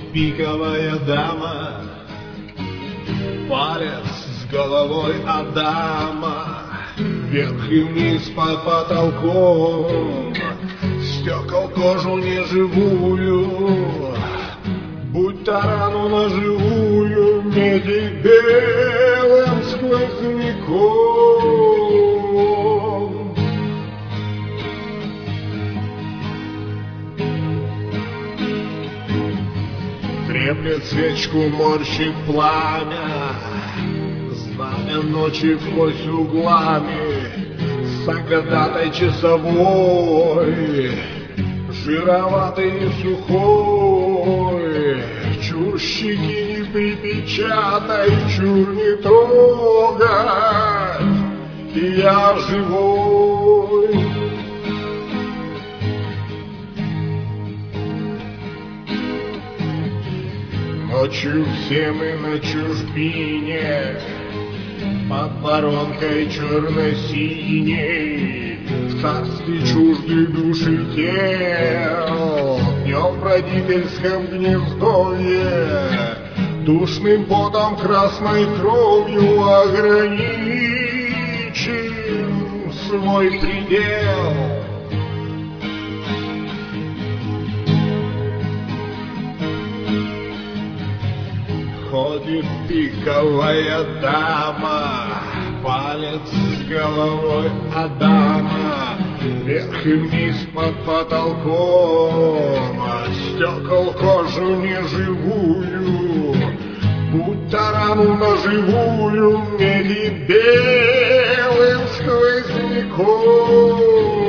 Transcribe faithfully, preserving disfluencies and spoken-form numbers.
пиковая дама, палец с головой Адама, вверх и вниз под потолком, стекол кожу неживую, будь тарану наживую, меди белым сквозняком. Треплет свечку, морщит пламя, знамя ночи всквозь углами, согадатой часовой, жироватый и сухой, чур щеки не припечатай, чур не трогай, и я живой. Ночью все мы на чужбине, под воронкой черно-синей, в царстве чуждых душ и тел, днем в родительском гнездовье, душным потом, красной кровью ограничим свой предел. Ходит пиковая дама, палец с головой Адама, вверх и вниз под потолком, стекол кожу неживую, будь тарану наживую, меди белым сквозняком.